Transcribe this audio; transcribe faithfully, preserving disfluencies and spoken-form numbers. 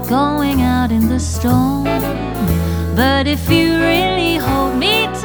going out in the storm. But if you really hold me